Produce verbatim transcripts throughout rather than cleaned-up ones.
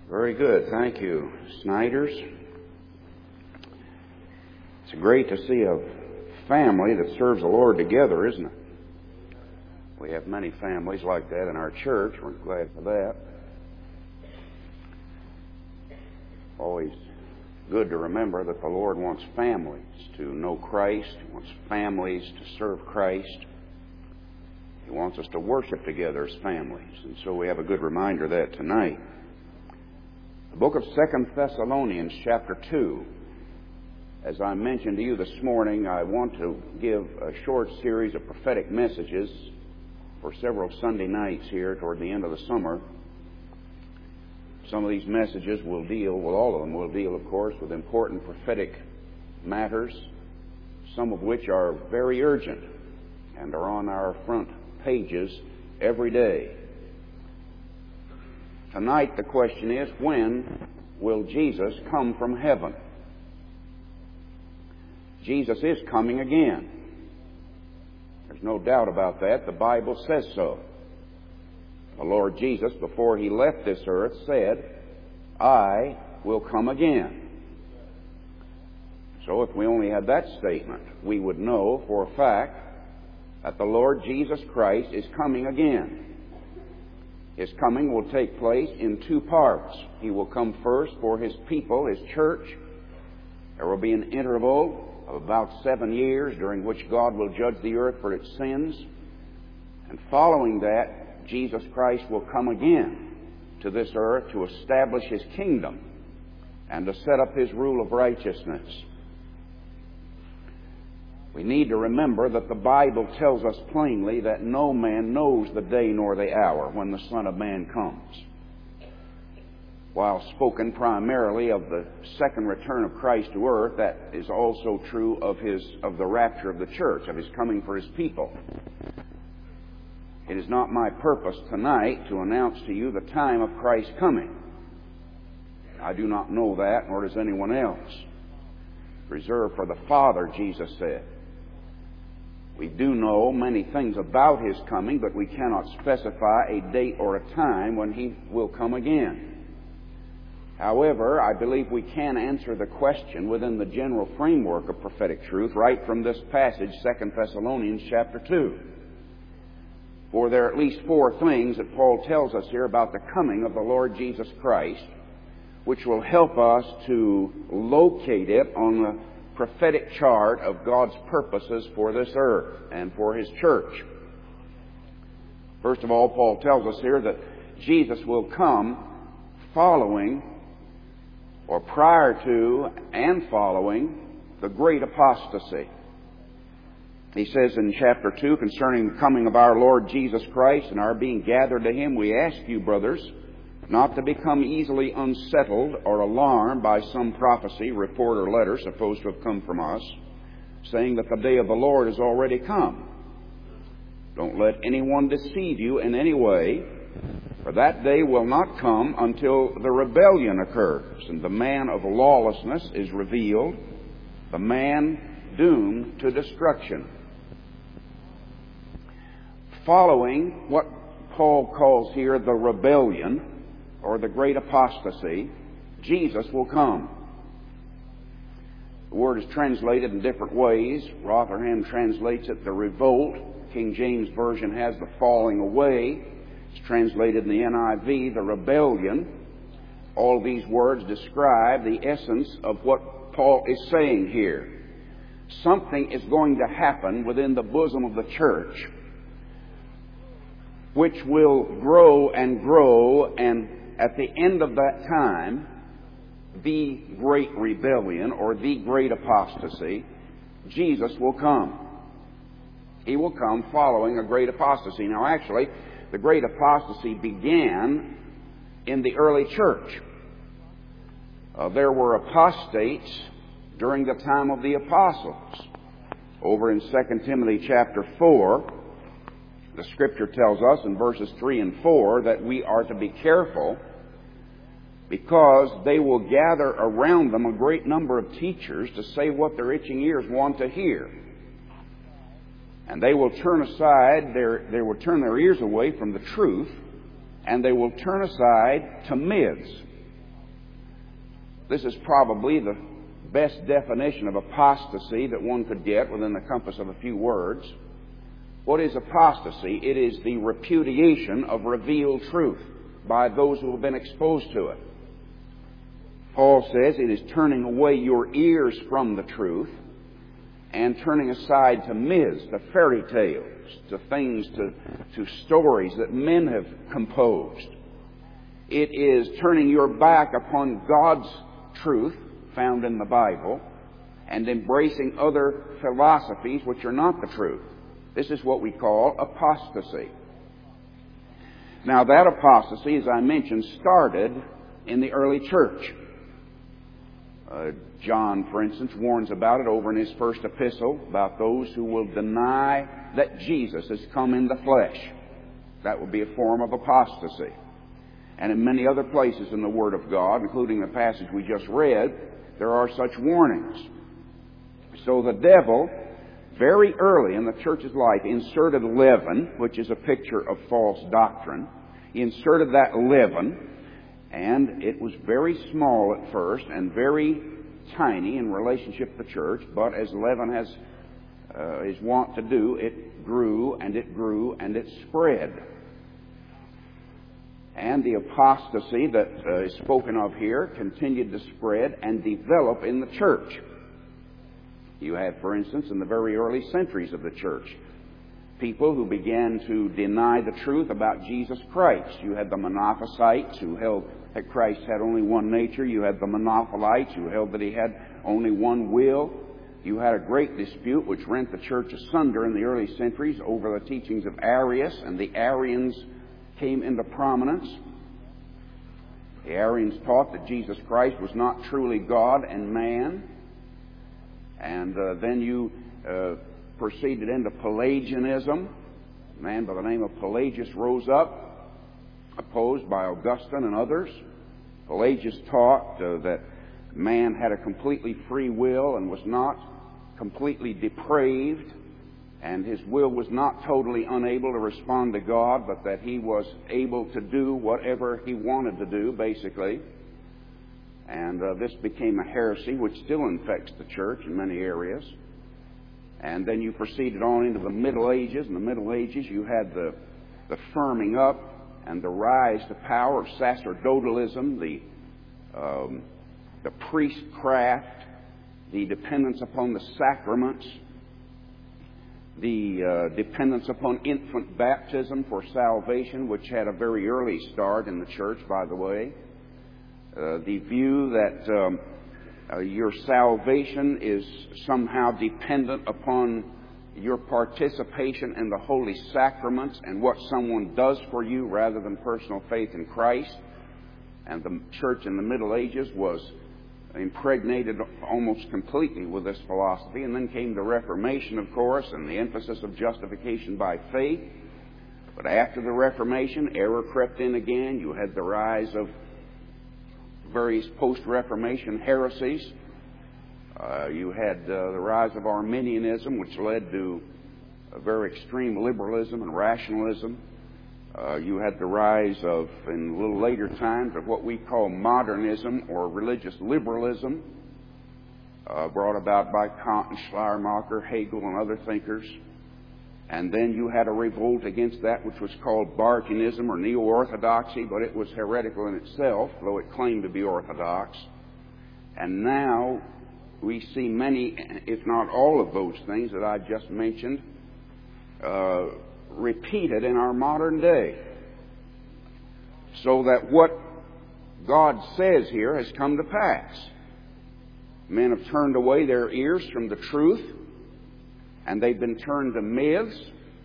Very good. Thank you, Snyders. It's great to see a family that serves the Lord together, isn't it? We have many families like that in our church. We're glad for that. Always good to remember that the Lord wants families to know Christ. He wants families to serve Christ. He wants us to worship together as families. And so we have a good reminder of that tonight. The book of Second Thessalonians, chapter two. As I mentioned to you this morning, I want to give a short series of prophetic messages for several Sunday nights here toward the end of the summer. Some of these messages will deal, well, all of them will deal, of course, with important prophetic matters, some of which are very urgent and are on our front pages every day. Tonight the question is, when will Jesus come from heaven? Jesus is coming again. There's no doubt about that. The Bible says so. The Lord Jesus, before He left this earth, said, I will come again. So if we only had that statement, we would know for a fact that the Lord Jesus Christ is coming again. His coming will take place in two parts. He will come first for His people, His church. There will be an interval of about seven years during which God will judge the earth for its sins. And following that, Jesus Christ will come again to this earth to establish His kingdom and to set up His rule of righteousness. We need to remember that the Bible tells us plainly that no man knows the day nor the hour when the Son of Man comes. While spoken primarily of the second return of Christ to earth, that is also true of his of the rapture of the church, of His coming for His people. It is not my purpose tonight to announce to you the time of Christ's coming. I do not know that, nor does anyone else. Reserved for the Father, Jesus said. We do know many things about His coming, but we cannot specify a date or a time when He will come again. However, I believe we can answer the question within the general framework of prophetic truth right from this passage, Second Thessalonians chapter two. For there are at least four things that Paul tells us here about the coming of the Lord Jesus Christ, which will help us to locate it on the prophetic chart of God's purposes for this earth and for His church. First of all, Paul tells us here that Jesus will come following or prior to and following the great apostasy. He says in chapter two, concerning the coming of our Lord Jesus Christ and our being gathered to Him, we ask you, brothers, not to become easily unsettled or alarmed by some prophecy, report, or letter supposed to have come from us, saying that the day of the Lord has already come. Don't let anyone deceive you in any way, for that day will not come until the rebellion occurs, and the man of lawlessness is revealed, the man doomed to destruction. Following what Paul calls here the rebellion, or the great apostasy, Jesus will come. The word is translated in different ways. Rotherham translates it the revolt. King James Version has the falling away. It's translated in the N I V, the rebellion. All of these words describe the essence of what Paul is saying here. Something is going to happen within the bosom of the church which will grow and grow, and at the end of that time, the great rebellion or the great apostasy, Jesus will come. He will come following a great apostasy. Now actually, the great apostasy began in the early church. Uh, there were apostates during the time of the apostles. Over in Second Timothy chapter four, the Scripture tells us in verses three and four that we are to be careful because they will gather around them a great number of teachers to say what their itching ears want to hear. And they will turn aside, their, they will turn their ears away from the truth, and they will turn aside to myths. This is probably the best definition of apostasy that one could get within the compass of a few words. What is apostasy? It is the repudiation of revealed truth by those who have been exposed to it. Paul says it is turning away your ears from the truth and turning aside to myths, to fairy tales, to things, to, to stories that men have composed. It is turning your back upon God's truth found in the Bible and embracing other philosophies which are not the truth. This is what we call apostasy. Now, that apostasy, as I mentioned, started in the early church. Uh, John, for instance, warns about it over in his first epistle, about those who will deny that Jesus has come in the flesh. That would be a form of apostasy. And in many other places in the Word of God, including the passage we just read, there are such warnings. So the devil, very early in the church's life, inserted leaven, which is a picture of false doctrine. He inserted that leaven, and it was very small at first and very tiny in relationship to the church, but as leaven has uh, is wont to do, it grew and it grew and it spread. And the apostasy that uh, is spoken of here continued to spread and develop in the church. You had, for instance, in the very early centuries of the church, people who began to deny the truth about Jesus Christ. You had the Monophysites who held that Christ had only one nature. You had the Monophilites who held that he had only one will. You had a great dispute which rent the church asunder in the early centuries over the teachings of Arius, and the Arians came into prominence. The Arians taught that Jesus Christ was not truly God and man. And uh, then you uh, proceeded into Pelagianism. A man by the name of Pelagius rose up, opposed by Augustine and others. Pelagius taught uh, that man had a completely free will and was not completely depraved, and his will was not totally unable to respond to God, but that he was able to do whatever he wanted to do, basically. And uh, this became a heresy which still infects the church in many areas. And then you proceeded on into the Middle Ages. In the Middle Ages, you had the, the firming up and the rise to power of sacerdotalism, the, um, the priestcraft, the dependence upon the sacraments, the uh, dependence upon infant baptism for salvation, which had a very early start in the church, by the way. Uh, the view that um, uh, your salvation is somehow dependent upon your participation in the holy sacraments and what someone does for you rather than personal faith in Christ. And the church in the Middle Ages was impregnated almost completely with this philosophy. And then came the Reformation, of course, and the emphasis of justification by faith. But after the Reformation, error crept in again. You had the rise of various post-Reformation heresies. Uh, you had uh, the rise of Arminianism, which led to a very extreme liberalism and rationalism. Uh, you had the rise of, in a little later times, of what we call modernism or religious liberalism, uh, brought about by Kant and Schleiermacher, Hegel, and other thinkers. And then you had a revolt against that which was called Barthianism or Neo-Orthodoxy, but it was heretical in itself, though it claimed to be orthodox. And now we see many, if not all of those things that I just mentioned, uh, repeated in our modern day. So that what God says here has come to pass. Men have turned away their ears from the truth, and they've been turned to myths,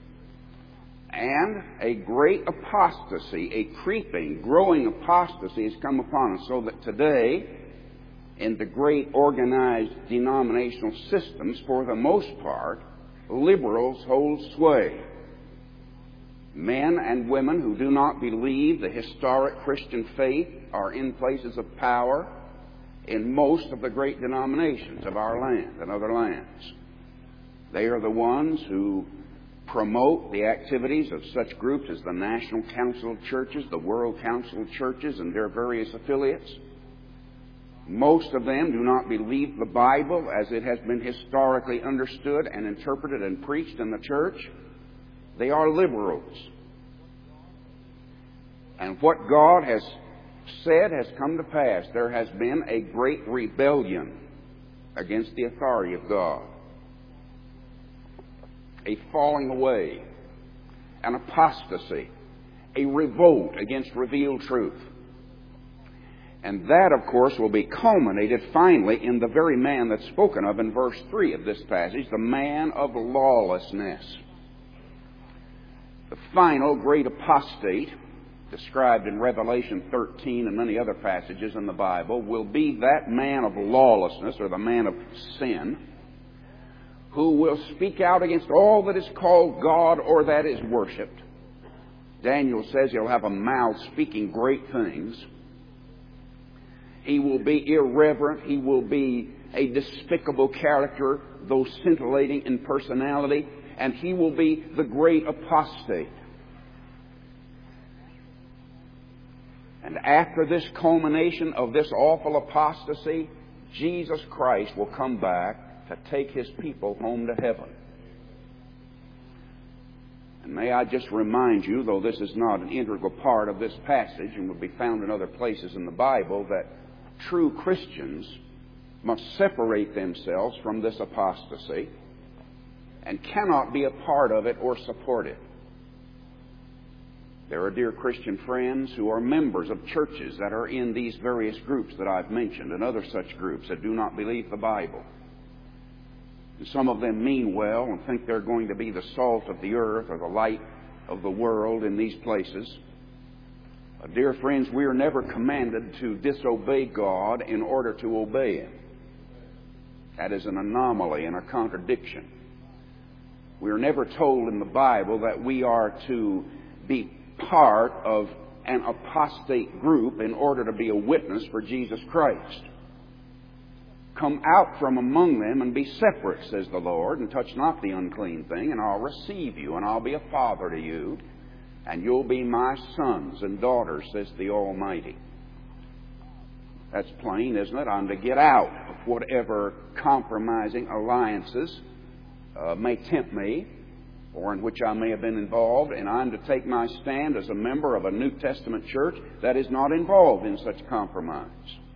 and a great apostasy, a creeping, growing apostasy has come upon us, so that today, in the great organized denominational systems, for the most part, liberals hold sway. Men and women who do not believe the historic Christian faith are in places of power in most of the great denominations of our land and other lands. They are the ones who promote the activities of such groups as the National Council of Churches, the World Council of Churches, and their various affiliates. Most of them do not believe the Bible as it has been historically understood and interpreted and preached in the church. They are liberals. And what God has said has come to pass. There has been a great rebellion against the authority of God, a falling away, an apostasy, a revolt against revealed truth. And that, of course, will be culminated finally in the very man that's spoken of in verse three of this passage, the man of lawlessness. The final great apostate, described in Revelation thirteen and many other passages in the Bible, will be that man of lawlessness, or the man of sin, who will speak out against all that is called God or that is worshipped. Daniel says he'll have a mouth speaking great things. He will be irreverent. He will be a despicable character, though scintillating in personality. And he will be the great apostate. And after this culmination of this awful apostasy, Jesus Christ will come back to take His people home to heaven. And may I just remind you, though this is not an integral part of this passage and will be found in other places in the Bible, that true Christians must separate themselves from this apostasy and cannot be a part of it or support it. There are dear Christian friends who are members of churches that are in these various groups that I've mentioned and other such groups that do not believe the Bible. And some of them mean well and think they're going to be the salt of the earth or the light of the world in these places. But dear friends, we are never commanded to disobey God in order to obey Him. That is an anomaly and a contradiction. We are never told in the Bible that we are to be part of an apostate group in order to be a witness for Jesus Christ. Come out from among them and be separate, says the Lord, and touch not the unclean thing, and I'll receive you, and I'll be a father to you, and you'll be my sons and daughters, says the Almighty. That's plain, isn't it? I'm to get out of whatever compromising alliances uh, may tempt me, or in which I may have been involved, and I'm to take my stand as a member of a New Testament church that is not involved in such compromise.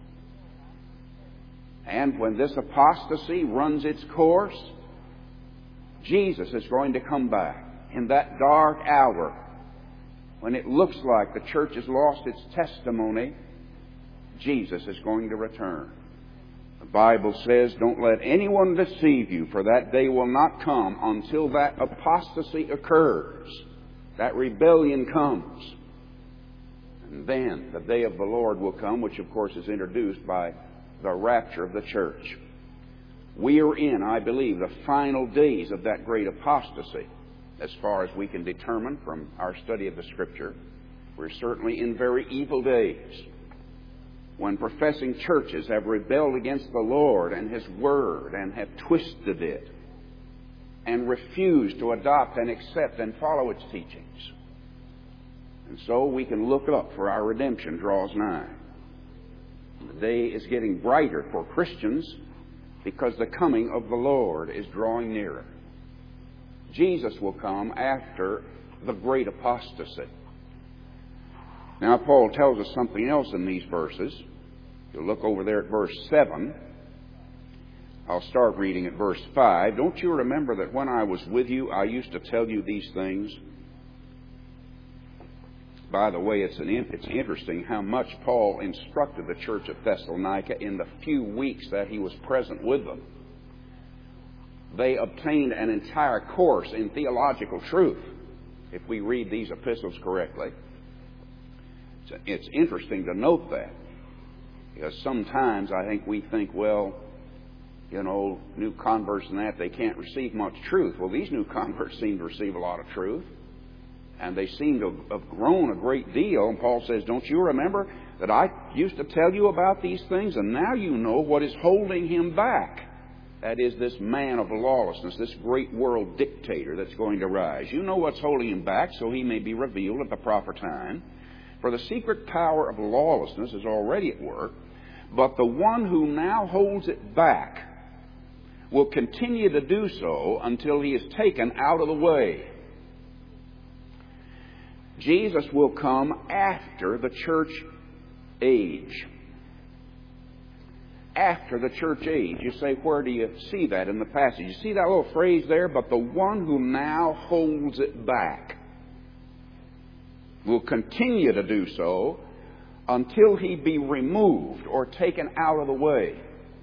And when this apostasy runs its course, Jesus is going to come back in that dark hour when it looks like the church has lost its testimony. Jesus is going to return. The Bible says, don't let anyone deceive you, for that day will not come until that apostasy occurs. That rebellion comes. And then the day of the Lord will come, which of course is introduced by the rapture of the church. We are in, I believe, the final days of that great apostasy, as far as we can determine from our study of the Scripture. We're certainly in very evil days, when professing churches have rebelled against the Lord and His Word and have twisted it and refused to adopt and accept and follow its teachings. And so we can look up, for our redemption draws nigh. The day is getting brighter for Christians because the coming of the Lord is drawing nearer. Jesus will come after the great apostasy. Now, Paul tells us something else in these verses. You'll look over there at verse seven. I'll start reading at verse five. Don't you remember that when I was with you, I used to tell you these things? By the way, it's, an, it's interesting how much Paul instructed the church of Thessalonica in the few weeks that he was present with them. They obtained an entire course in theological truth, if we read these epistles correctly. It's interesting to note that, because sometimes I think we think, well, you know, new converts and that, they can't receive much truth. Well, these new converts seem to receive a lot of truth, and they seem to have grown a great deal. And Paul says, don't you remember that I used to tell you about these things, and now you know what is holding him back. That is, this man of lawlessness, this great world dictator that's going to rise. You know what's holding him back, so he may be revealed at the proper time. For the secret power of lawlessness is already at work, But the one who now holds it back will continue to do so until he is taken out of the way. Jesus will come after the church age. After the church age. You say, where do you see that in the passage? You see that little phrase there? But the one who now holds it back will continue to do so until he be removed or taken out of the way.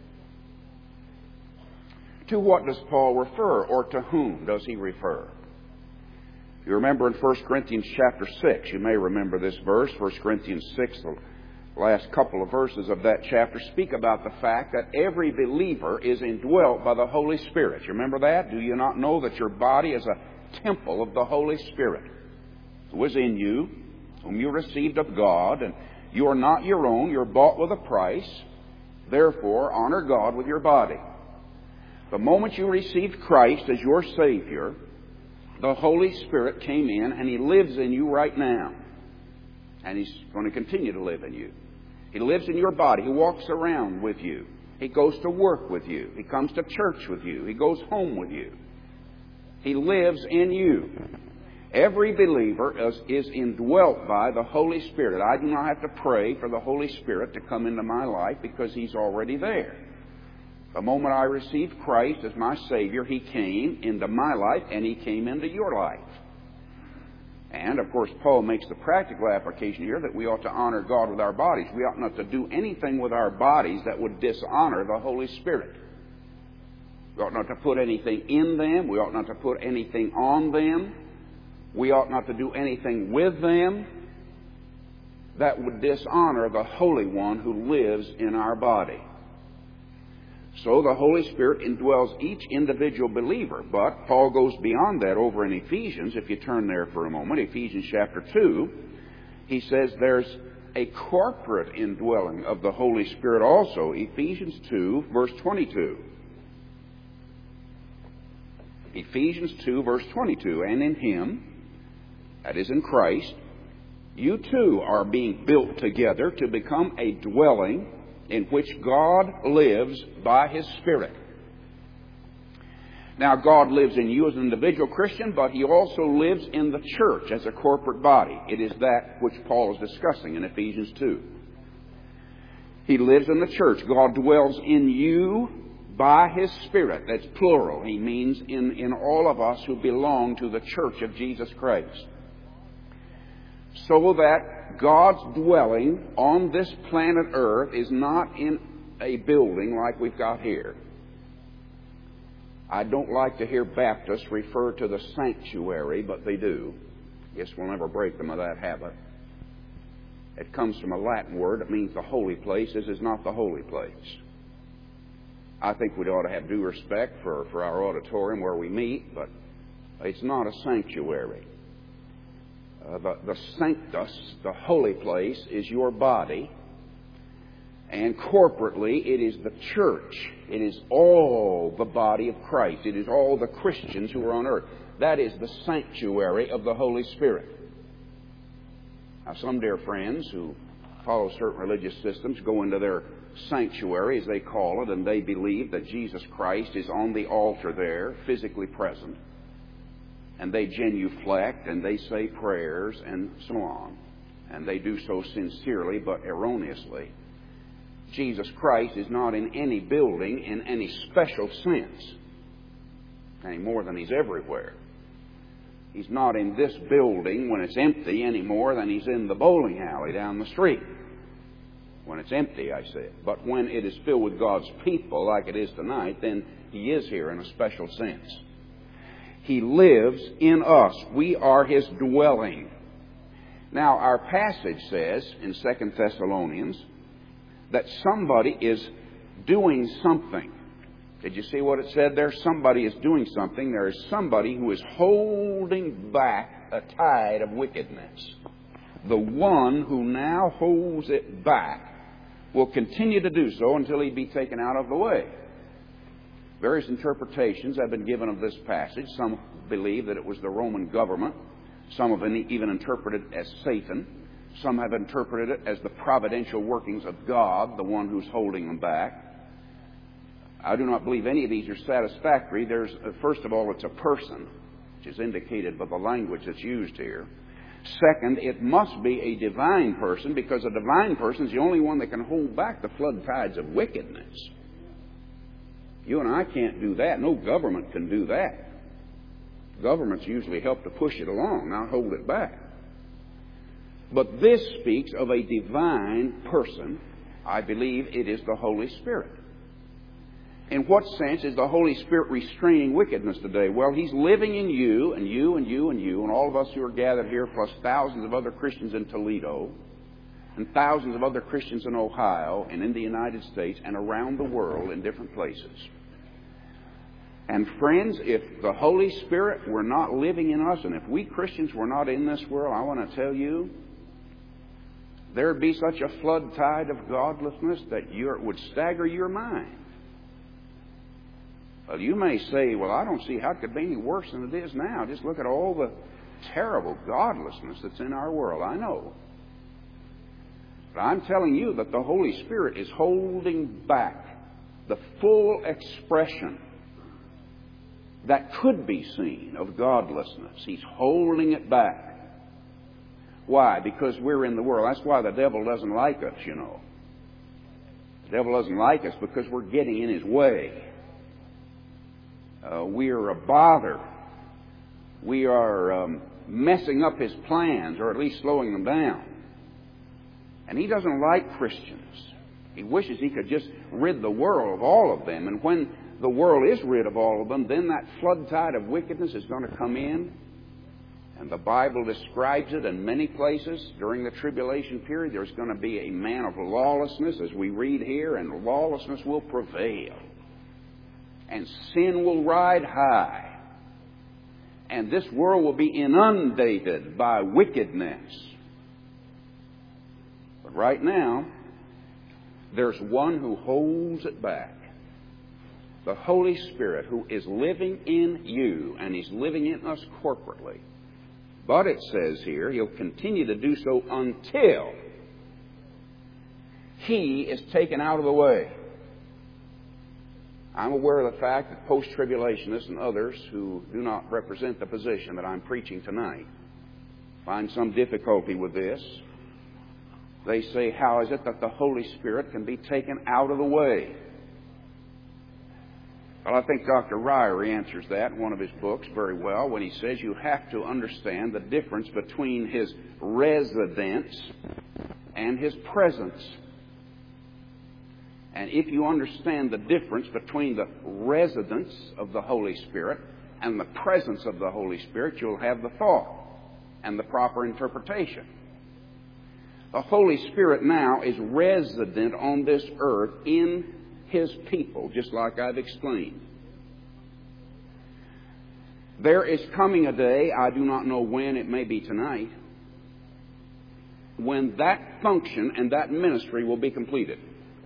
To what does Paul refer, or to whom does he refer? If you remember in First Corinthians chapter six, you may remember this verse, First Corinthians six, the last couple of verses of that chapter speak about the fact that every believer is indwelt by the Holy Spirit. You remember that? Do you not know that your body is a temple of the Holy Spirit, who is in you, whom you received of God, and you are not your own, you're bought with a price. Therefore, honor God with your body. The moment you received Christ as your Savior, the Holy Spirit came in and He lives in you right now. And He's going to continue to live in you. He lives in your body. He walks around with you. He goes to work with you. He comes to church with you. He goes home with you. He lives in you. Every believer is, is indwelt by the Holy Spirit. I do not have to pray for the Holy Spirit to come into my life because He's already there. The moment I received Christ as my Savior, He came into my life and He came into your life. And, of course, Paul makes the practical application here that we ought to honor God with our bodies. We ought not to do anything with our bodies that would dishonor the Holy Spirit. We ought not to put anything in them. We ought not to put anything on them. We ought not to do anything with them that would dishonor the Holy One who lives in our body. So the Holy Spirit indwells each individual believer. But Paul goes beyond that over in Ephesians. If you turn there for a moment, Ephesians chapter two, he says there's a corporate indwelling of the Holy Spirit also. Ephesians two, verse twenty-two. Ephesians two, verse twenty-two. And in Him, that is in Christ, you too are being built together to become a dwelling in which God lives by His Spirit. Now, God lives in you as an individual Christian, but He also lives in the church as a corporate body. It is that which Paul is discussing in Ephesians two. He lives in the church. God dwells in you by His Spirit. That's plural. He means in, in all of us who belong to the church of Jesus Christ. So that God's dwelling on this planet Earth is not in a building like we've got here. I don't like to hear Baptists refer to the sanctuary, but they do. Guess we'll never break them of that habit. It comes from a Latin word. It means the holy place. This is not the holy place. I think we ought to have due respect for, for our auditorium where we meet, but it's not a sanctuary. Uh, the, the sanctus, the holy place, is your body. And corporately, it is the church. It is all the body of Christ. It is all the Christians who are on earth. That is the sanctuary of the Holy Spirit. Now, some dear friends who follow certain religious systems go into their sanctuary, as they call it, and they believe that Jesus Christ is on the altar there, physically present. And they genuflect, and they say prayers, and so on. And they do so sincerely, but erroneously. Jesus Christ is not in any building in any special sense, any more than He's everywhere. He's not in this building when it's empty any more than He's in the bowling alley down the street. When it's empty, I said. But when it is filled with God's people, like it is tonight, then He is here in a special sense. He lives in us. We are His dwelling. Now, our passage says in Second Thessalonians that somebody is doing something. Did you see what it said there? Somebody is doing something. There is somebody who is holding back a tide of wickedness. The one who now holds it back will continue to do so until he be taken out of the way. Various interpretations have been given of this passage. Some believe that it was the Roman government. Some have even interpreted it as Satan. Some have interpreted it as the providential workings of God, the one who's holding them back. I do not believe any of these are satisfactory. There's, uh, first of all, it's a person, which is indicated by the language that's used here. Second, it must be a divine person, because a divine person is the only one that can hold back the flood tides of wickedness. You and I can't do that. No government can do that. Governments usually help to push it along, not hold it back. But this speaks of a divine person. I believe it is the Holy Spirit. In what sense is the Holy Spirit restraining wickedness today? Well, He's living in you and you and you and you and all of us who are gathered here, plus thousands of other Christians in Toledo and thousands of other Christians in Ohio and in the United States and around the world in different places. And friends, if the Holy Spirit were not living in us, and if we Christians were not in this world, I want to tell you, there would be such a flood tide of godlessness that you, it would stagger your mind. Well, you may say, well, I don't see how it could be any worse than it is now. Just look at all the terrible godlessness that's in our world. I know. But I'm telling you that the Holy Spirit is holding back the full expression that could be seen of godlessness. He's holding it back. Why? Because we're in the world. That's why the devil doesn't like us, you know. The devil doesn't like us because we're getting in his way. Uh, we are a bother. We are um, messing up his plans, or at least slowing them down. And he doesn't like Christians. He wishes he could just rid the world of all of them. And when the world is rid of all of them, then that flood tide of wickedness is going to come in. And the Bible describes it in many places. During the tribulation period, there's going to be a man of lawlessness, as we read here, and lawlessness will prevail. And sin will ride high. And this world will be inundated by wickedness. But right now, there's one who holds it back. The Holy Spirit, who is living in you, and He's living in us corporately. But it says here, He'll continue to do so until He is taken out of the way. I'm aware of the fact that post-tribulationists and others who do not represent the position that I'm preaching tonight find some difficulty with this. They say, how is it that the Holy Spirit can be taken out of the way? Well, I think Doctor Ryrie answers that in one of his books very well when he says you have to understand the difference between His residence and His presence. And if you understand the difference between the residence of the Holy Spirit and the presence of the Holy Spirit, you'll have the thought and the proper interpretation. The Holy Spirit now is resident on this earth in His people, just like I've explained. There is coming a day, I do not know when, it may be tonight, when that function and that ministry will be completed.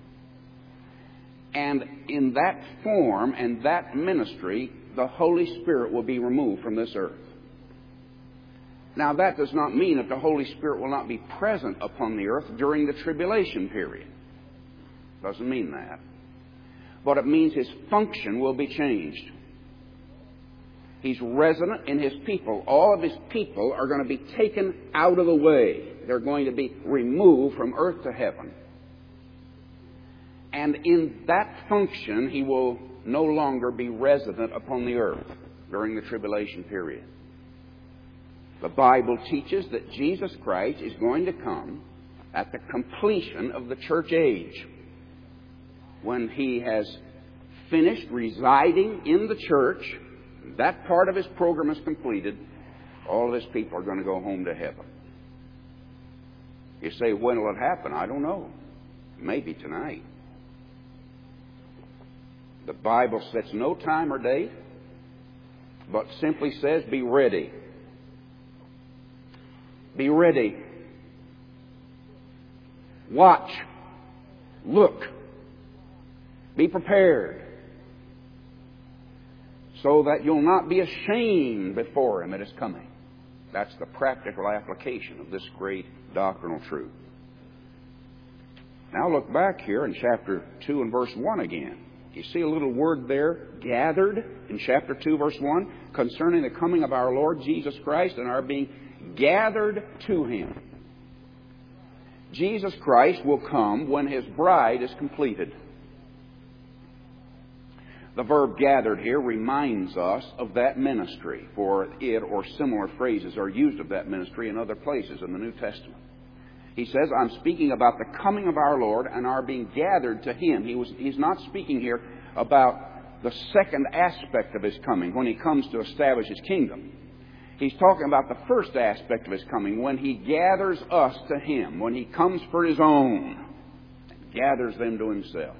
And in that form and that ministry, the Holy Spirit will be removed from this earth. Now, that does not mean that the Holy Spirit will not be present upon the earth during the tribulation period. Doesn't mean that. But it means His function will be changed. He's resident in His people. All of His people are going to be taken out of the way. They're going to be removed from earth to heaven. And in that function, He will no longer be resident upon the earth during the tribulation period. The Bible teaches that Jesus Christ is going to come at the completion of the church age. When He has finished residing in the church, that part of His program is completed, all of His people are going to go home to heaven. You say, when will it happen? I don't know. Maybe tonight. The Bible sets no time or date, but simply says, be ready. Be ready. Watch. Look. Be prepared. So that you'll not be ashamed before Him at His coming. That's the practical application of this great doctrinal truth. Now look back here in chapter two and verse one again. You see a little word there, gathered, in chapter two, verse one, concerning the coming of our Lord Jesus Christ and our being gathered to Him. Jesus Christ will come when His bride is completed. The verb gathered here reminds us of that ministry, for it or similar phrases are used of that ministry in other places in the New Testament. He says, I'm speaking about the coming of our Lord and our being gathered to Him. He was, he's not speaking here about the second aspect of His coming, when He comes to establish His kingdom. He's talking about the first aspect of His coming, when He gathers us to Him, when He comes for His own and gathers them to Himself.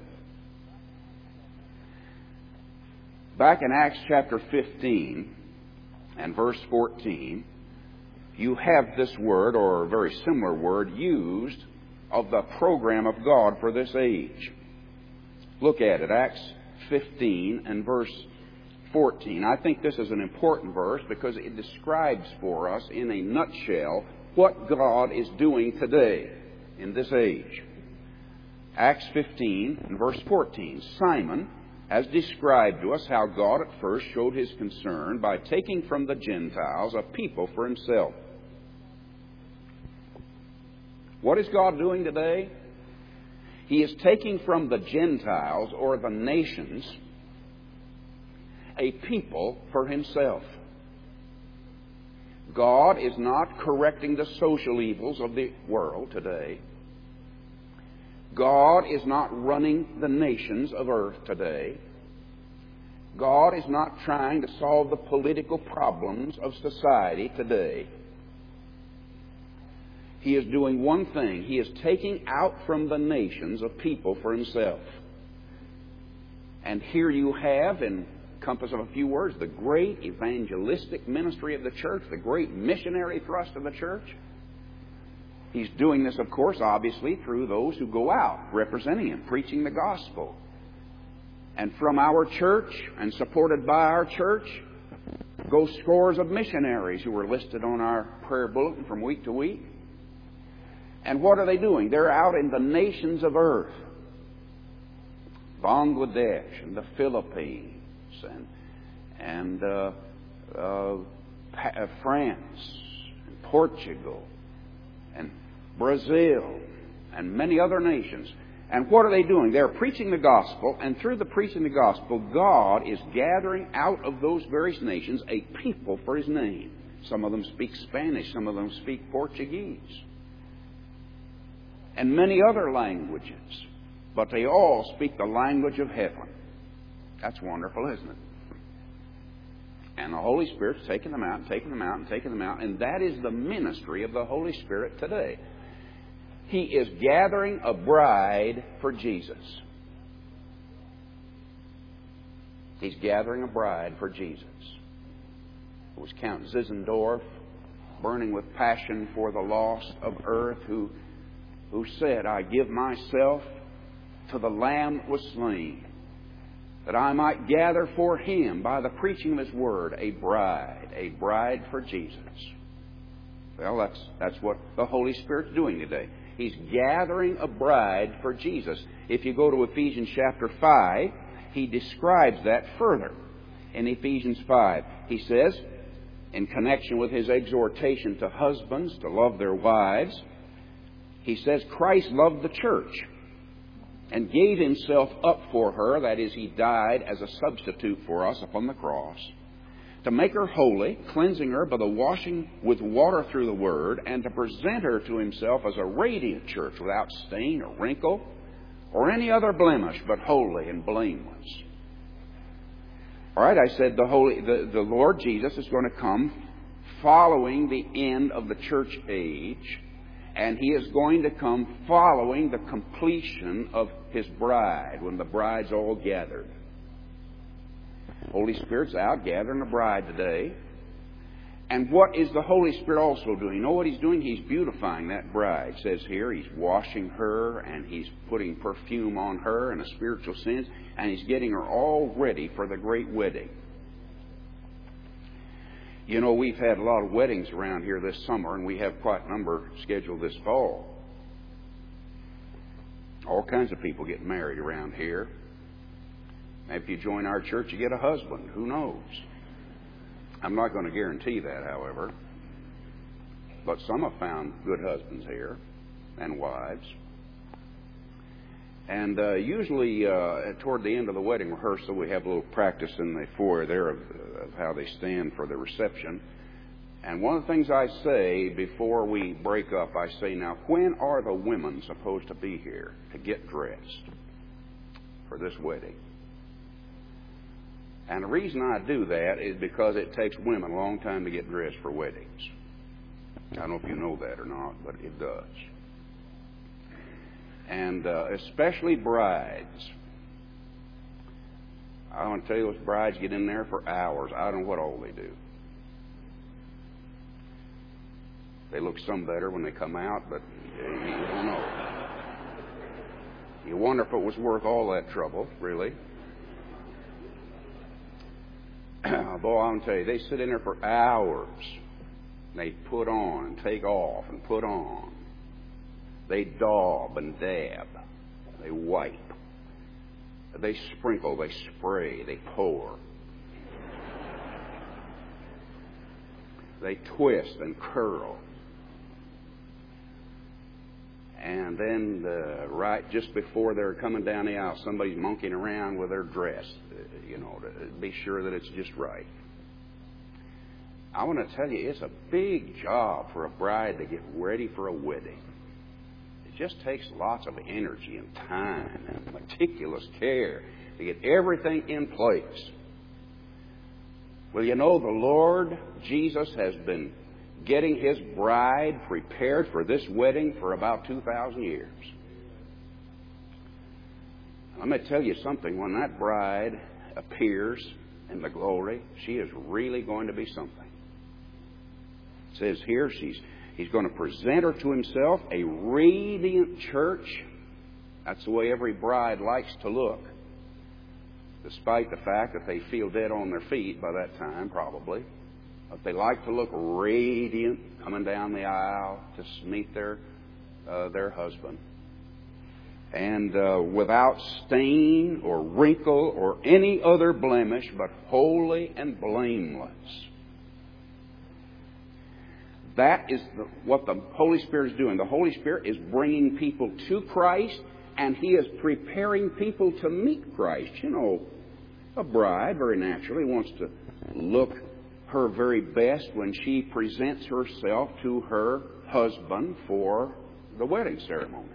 Back in Acts chapter fifteen and verse fourteen, you have this word, or a very similar word, used of the program of God for this age. Look at it, Acts fifteen and verse fourteen. I think this is an important verse because it describes for us in a nutshell what God is doing today in this age. Acts fifteen and verse fourteen. Simon has described to us how God at first showed His concern by taking from the Gentiles a people for Himself. What is God doing today? He is taking from the Gentiles, or the nations, a people for Himself. God is not correcting the social evils of the world today. God is not running the nations of earth today. God is not trying to solve the political problems of society today. He is doing one thing. He is taking out from the nations a people for Himself. And here you have, in compass of a few words, the great evangelistic ministry of the church, the great missionary thrust of the church. He's doing this, of course, obviously, through those who go out representing Him, preaching the gospel. And from our church, and supported by our church, go scores of missionaries who are listed on our prayer bulletin from week to week. And what are they doing? They're out in the nations of earth. Bangladesh and the Philippines and, and uh, uh, France and Portugal and Brazil and many other nations. And what are they doing? They're preaching the gospel, and through the preaching of the gospel, God is gathering out of those various nations a people for His name. Some of them speak Spanish, some of them speak Portuguese, and many other languages. But they all speak the language of heaven. That's wonderful, isn't it? And the Holy Spirit's taking them out, and taking them out, and taking them out. And that is the ministry of the Holy Spirit today. He is gathering a bride for Jesus. He's gathering a bride for Jesus. It was Count Zinzendorf, burning with passion for the lost of earth, who, who said, I give myself to the Lamb that was slain, that I might gather for Him, by the preaching of His Word, a bride, a bride for Jesus. Well, that's, that's what the Holy Spirit's doing today. He's gathering a bride for Jesus. If you go to Ephesians chapter five, he describes that further. In Ephesians five, he says, in connection with his exhortation to husbands to love their wives, he says, Christ loved the church and gave Himself up for her, that is, He died as a substitute for us upon the cross, to make her holy, cleansing her by the washing with water through the Word, and to present her to Himself as a radiant church without stain or wrinkle or any other blemish, but holy and blameless. All right, I said the, Holy, the, the Lord Jesus is going to come following the end of the church age, and He is going to come following the completion of His bride, when the bride's all gathered. Holy Spirit's out gathering a bride today. And what is the Holy Spirit also doing? You know what He's doing? He's beautifying that bride. It says here, He's washing her, and He's putting perfume on her in a spiritual sense, and He's getting her all ready for the great wedding. You know, we've had a lot of weddings around here this summer, and we have quite a number scheduled this fall. All kinds of people get married around here. Maybe if you join our church, you get a husband. Who knows? I'm not going to guarantee that, however. But some have found good husbands here and wives. And uh, usually uh, toward the end of the wedding rehearsal, we have a little practice in the foyer there of, of how they stand for the reception. And one of the things I say before we break up, I say, now, when are the women supposed to be here to get dressed for this wedding? And the reason I do that is because it takes women a long time to get dressed for weddings. I don't know if you know that or not, but it does. And uh, especially brides. I want to tell you, those brides get in there for hours. I don't know what all they do. They look some better when they come out, but uh, you don't know. You wonder if it was worth all that trouble, really. Boy, I'm tell you, they sit in there for hours. They put on and take off and put on. They daub and dab. They wipe. They sprinkle. They spray. They pour. They twist and curl. And then, uh, right just before they're coming down the aisle, somebody's monkeying around with their dress, uh, you know, to be sure that it's just right. I want to tell you, it's a big job for a bride to get ready for a wedding. It just takes lots of energy and time and meticulous care to get everything in place. Well, you know, the Lord Jesus has been getting His bride prepared for this wedding for about two thousand years. Let me tell you something. When that bride appears in the glory, she is really going to be something. It says here she's He's going to present her to Himself, a radiant church. That's the way every bride likes to look, despite the fact that they feel dead on their feet by that time, probably. But they like to look radiant coming down the aisle to meet their uh, their husband. And uh, without stain or wrinkle or any other blemish, but holy and blameless. That is the, what the Holy Spirit is doing. The Holy Spirit is bringing people to Christ, and He is preparing people to meet Christ. You know, a bride, very naturally, wants to look her very best when she presents herself to her husband for the wedding ceremony.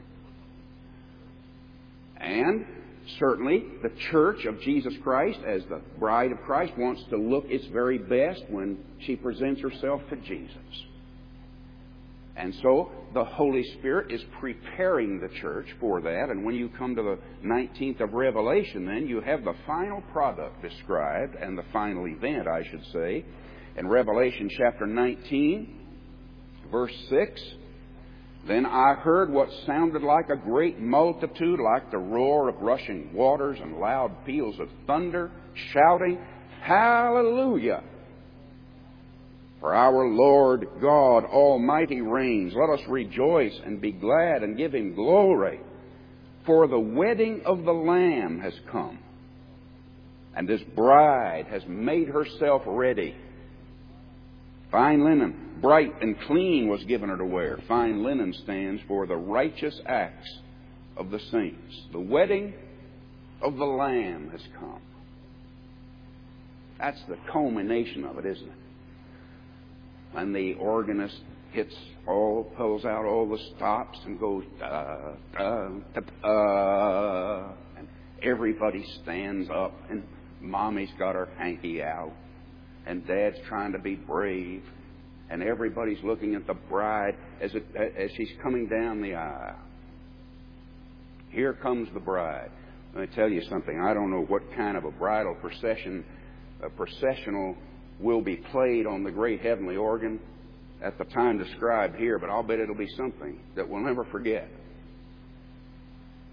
And certainly the church of Jesus Christ, as the bride of Christ, wants to look its very best when she presents herself to Jesus. And so the Holy Spirit is preparing the church for that. And when you come to the nineteenth of Revelation, then you have the final product described, and the final event, I should say. In Revelation chapter nineteen, verse six, then I heard what sounded like a great multitude, like the roar of rushing waters and loud peals of thunder, shouting, Hallelujah! For our Lord God Almighty reigns. Let us rejoice and be glad and give Him glory. For the wedding of the Lamb has come, and this bride has made herself ready. Fine linen, bright and clean, was given her to wear. Fine linen stands for the righteous acts of the saints. The wedding of the Lamb has come. That's the culmination of it, isn't it? And the organist hits all, pulls out all the stops and goes, da, da, da, da, and everybody stands up, and Mommy's got her hanky out, and Dad's trying to be brave, and everybody's looking at the bride as it, as she's coming down the aisle. Here comes the bride. Let me tell you something. I don't know what kind of a bridal procession, a processional will be played on the great heavenly organ at the time described here, but I'll bet it'll be something that we'll never forget.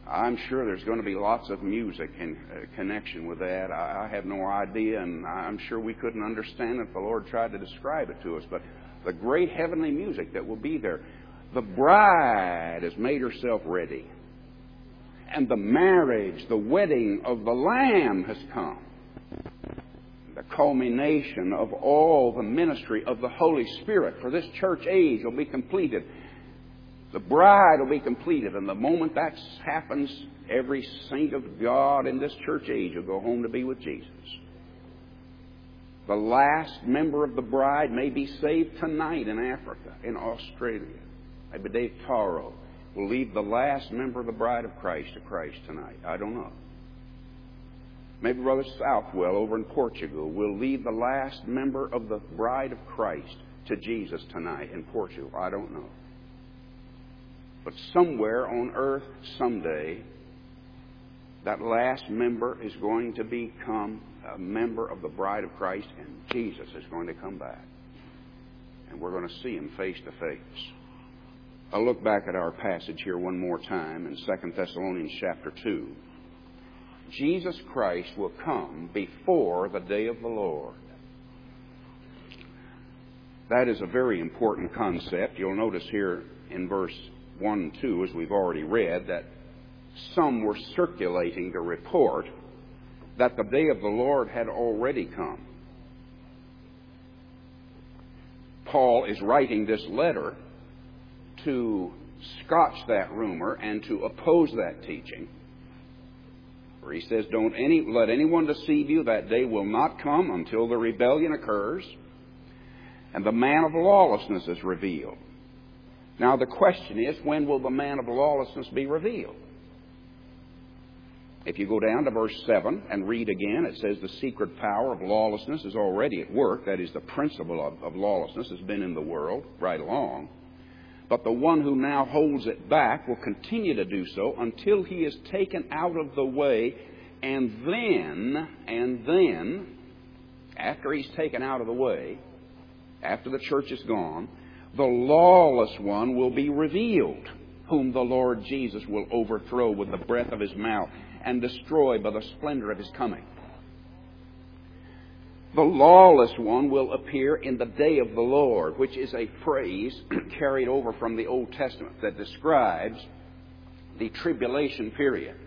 I'm sure there's going to be lots of music in uh, connection with that. I, I have no idea, and I'm sure we couldn't understand it if the Lord tried to describe it to us. But the great heavenly music that will be there, the bride has made herself ready. And the marriage, the wedding of the Lamb has come. The culmination of all the ministry of the Holy Spirit for this church age will be completed. The bride will be completed, and the moment that happens, every saint of God in this church age will go home to be with Jesus. The last member of the bride may be saved tonight in Africa, in Australia. Maybe Dave Taro will lead the last member of the bride of Christ to Christ tonight. I don't know. Maybe Brother Southwell over in Portugal will lead the last member of the bride of Christ to Jesus tonight in Portugal. I don't know. But somewhere on earth, someday, that last member is going to become a member of the bride of Christ, and Jesus is going to come back. And we're going to see Him face to face. I'll look back at our passage here one more time in Second Thessalonians chapter two. Jesus Christ will come before the day of the Lord. That is a very important concept. You'll notice here in verse one and two, as we've already read, that some were circulating the report that the day of the Lord had already come. Paul is writing this letter to scotch that rumor and to oppose that teaching. For he says, Don't any, let anyone deceive you. That day will not come until the rebellion occurs and the man of lawlessness is revealed. Now the question is, when will the man of lawlessness be revealed? If you go down to verse seven and read again, it says the secret power of lawlessness is already at work. That is, the principle of, of lawlessness has been in the world right along. But the one who now holds it back will continue to do so until he is taken out of the way. And then, and then, after he's taken out of the way, after the church is gone, the lawless one will be revealed, whom the Lord Jesus will overthrow with the breath of His mouth and destroy by the splendor of His coming. The lawless one will appear in the day of the Lord, which is a phrase carried over from the Old Testament that describes the tribulation period.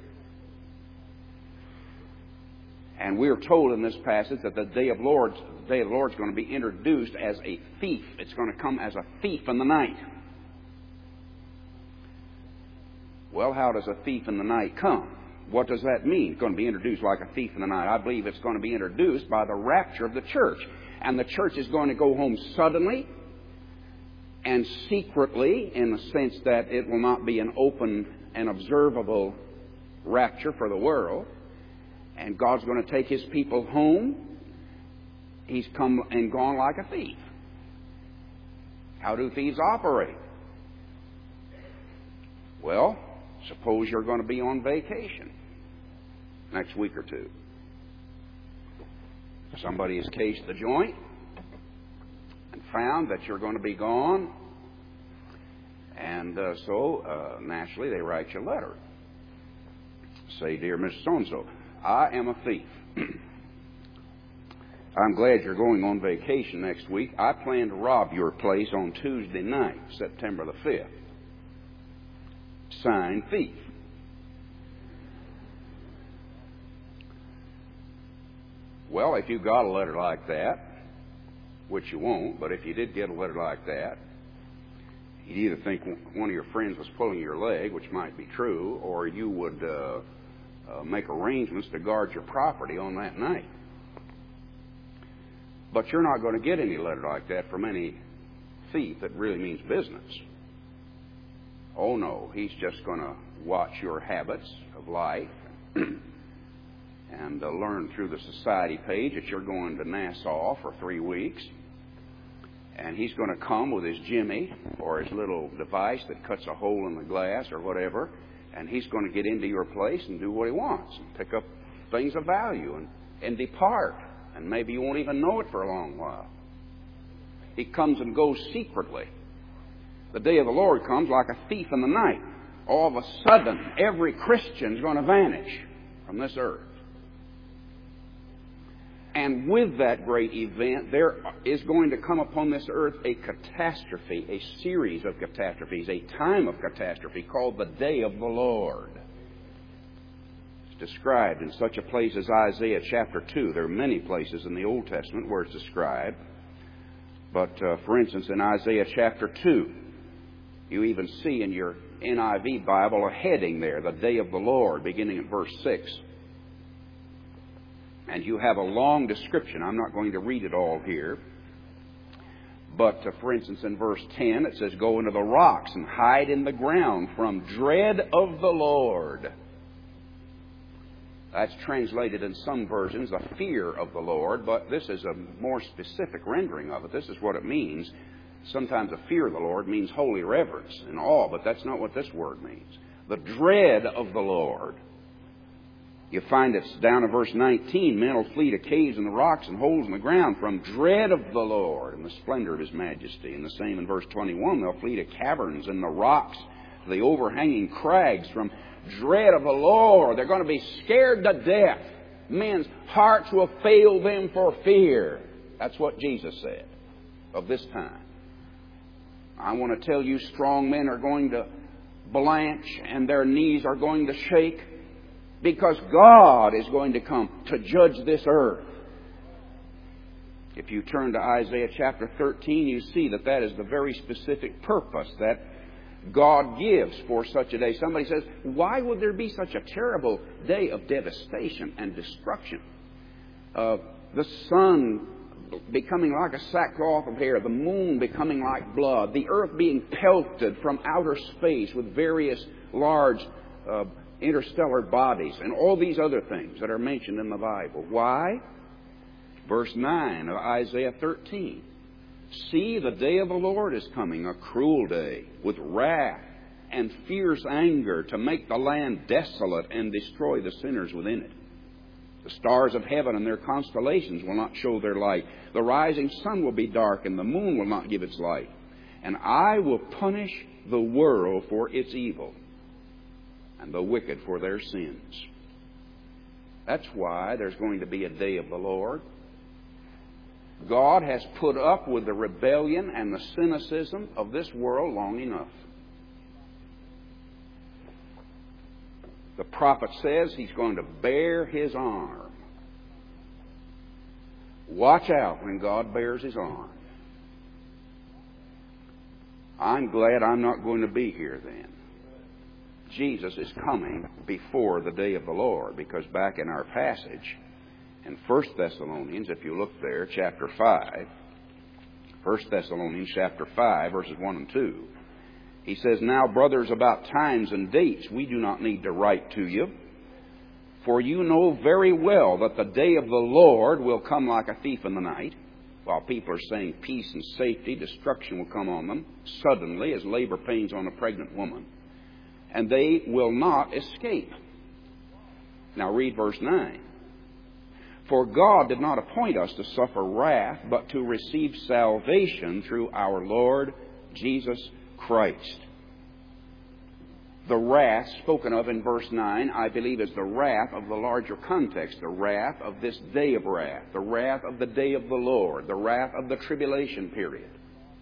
And we are told in this passage that the day of Lord, the day of the Lord is going to be introduced as a thief. It's going to come as a thief in the night. Well, how does a thief in the night come? What does that mean? It's going to be introduced like a thief in the night. I believe it's going to be introduced by the rapture of the church. And the church is going to go home suddenly and secretly, in the sense that it will not be an open and observable rapture for the world. And God's going to take His people home. He's come and gone like a thief. How do thieves operate? Well, suppose you're going to be on vacation next week or two. Somebody has cased the joint and found that you're going to be gone. And uh, so, uh, naturally, they write you a letter. Say, Dear Mister So-and-so, I am a thief. I'm glad you're going on vacation next week. I plan to rob your place on Tuesday night, September the fifth. Signed, thief. Well, if you got a letter like that, which you won't, but if you did get a letter like that, you'd either think one of your friends was pulling your leg, which might be true, or you would uh, uh, make arrangements to guard your property on that night. But you're not going to get any letter like that from any thief that really means business. Oh, no, he's just going to watch your habits of life and uh, learn through the society page that you're going to Nassau for three weeks. And he's going to come with his jimmy or his little device that cuts a hole in the glass or whatever, and he's going to get into your place and do what he wants and pick up things of value and, and depart. And maybe you won't even know it for a long while. He comes and goes secretly. The day of the Lord comes like a thief in the night. all of a sudden, every Christian's going to vanish from this earth. And with that great event, there is going to come upon this earth a catastrophe, a series of catastrophes, a time of catastrophe called the Day of the Lord. It's described in such a place as Isaiah chapter two. There are many places in the Old Testament where it's described. But, uh, for instance, in Isaiah chapter two, you even see in your N I V Bible a heading there, the Day of the Lord, beginning at verse six. And you have a long description. I'm not going to read it all here. But, uh, for instance, in verse ten, it says, "Go into the rocks and hide in the ground from dread of the Lord." That's translated in some versions, the fear of the Lord, but this is a more specific rendering of it. This is what it means. Sometimes the fear of the Lord means holy reverence and awe, but that's not what this word means. The dread of the Lord. You find it's down in verse nineteen, "Men will flee to caves in the rocks and holes in the ground from dread of the Lord and the splendor of His majesty." And the same in verse twenty-one, "They'll flee to caverns in the rocks, to the overhanging crags from dread of the Lord." They're going to be scared to death. Men's hearts will fail them for fear. That's what Jesus said of this time. I want to tell you, strong men are going to blanch and their knees are going to shake, because God is going to come to judge this earth. If you turn to Isaiah chapter thirteen, you see that that is the very specific purpose that God gives for such a day. Somebody says, why would there be such a terrible day of devastation and destruction? Uh, the sun becoming like a sackcloth of hair, the moon becoming like blood, the earth being pelted from outer space with various large uh, interstellar bodies, and all these other things that are mentioned in the Bible. Why? Verse nine of Isaiah thirteen. "See, the day of the Lord is coming, a cruel day, with wrath and fierce anger, to make the land desolate and destroy the sinners within it. The stars of heaven and their constellations will not show their light. The rising sun will be dark, and the moon will not give its light. And I will punish the world for its evil, and the wicked for their sins." That's why there's going to be a day of the Lord. God has put up with the rebellion and the cynicism of this world long enough. The prophet says He's going to bear His arm. Watch out when God bears His arm. I'm glad I'm not going to be here then. Jesus is coming before the day of the Lord, because back in our passage in First Thessalonians, if you look there, chapter five, First Thessalonians chapter five, verses one and two, he says, "Now, brothers, about times and dates we do not need to write to you, for you know very well that the day of the Lord will come like a thief in the night. While people are saying peace and safety, destruction will come on them suddenly as labor pains on a pregnant woman. And they will not escape." Now read verse nine. "For God did not appoint us to suffer wrath, but to receive salvation through our Lord Jesus Christ." The wrath spoken of in verse nine, I believe, is the wrath of the larger context, the wrath of this day of wrath, the wrath of the day of the Lord, the wrath of the tribulation period.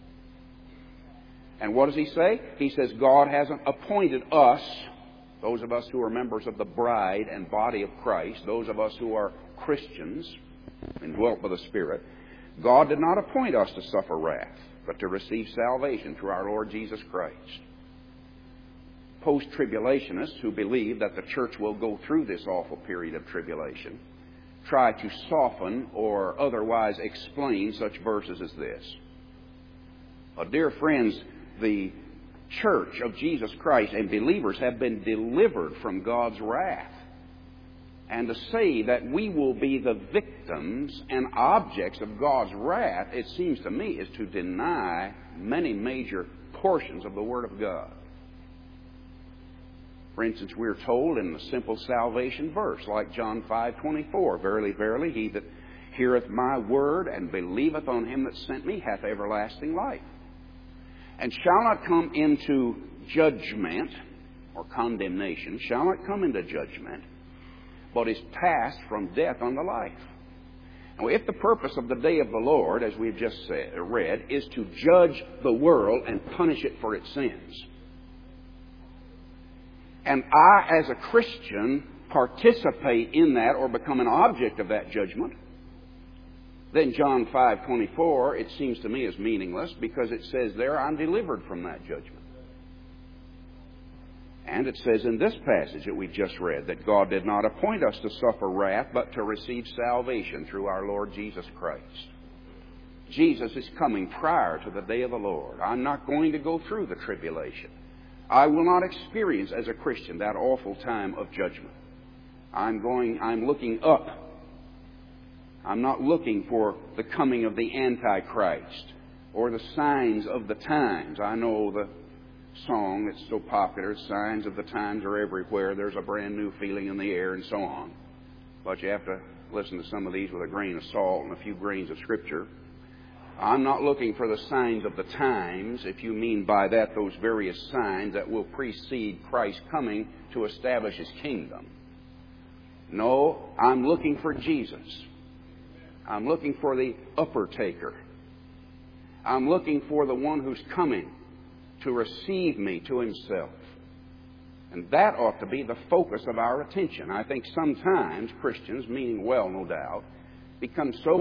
And what does he say? He says God hasn't appointed us, those of us who are members of the bride and body of Christ, those of us who are Christians and dwelt by the Spirit, God did not appoint us to suffer wrath, but to receive salvation through our Lord Jesus Christ. Post-tribulationists who believe that the church will go through this awful period of tribulation try to soften or otherwise explain such verses as this. Well, dear friends, the church of Jesus Christ and believers have been delivered from God's wrath. And to say that we will be the victims and objects of God's wrath, it seems to me, is to deny many major portions of the Word of God. For instance, we're told in the simple salvation verse, like John five twenty-four, "Verily, verily, he that heareth my word and believeth on him that sent me hath everlasting life, and shall not come into judgment, or condemnation shall not come into judgment, but is passed from death unto life. Now, if the purpose of the day of the Lord, as we've just said, read, is to judge the world and punish it for its sins, and I, as a Christian, participate in that or become an object of that judgment, then John five twenty-four, it seems to me, is meaningless, because it says there, I'm delivered from that judgment. And it says in this passage that we just read that God did not appoint us to suffer wrath, but to receive salvation through our Lord Jesus Christ. Jesus is coming prior to the day of the Lord. I'm not going to go through the tribulation. I will not experience as a Christian that awful time of judgment. I'm going, I'm looking up. I'm not looking for the coming of the Antichrist or the signs of the times. I know the song that's so popular, signs of the times are everywhere, there's a brand new feeling in the air, and so on. But you have to listen to some of these with a grain of salt and a few grains of Scripture. I'm not looking for the signs of the times, if you mean by that those various signs that will precede Christ's coming to establish His kingdom. No, I'm looking for Jesus. I'm looking for the upper taker. I'm looking for the one who's coming to receive me to Himself. And that ought to be the focus of our attention. I think sometimes Christians, meaning well, no doubt, become so...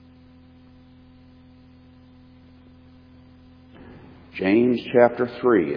James chapter three.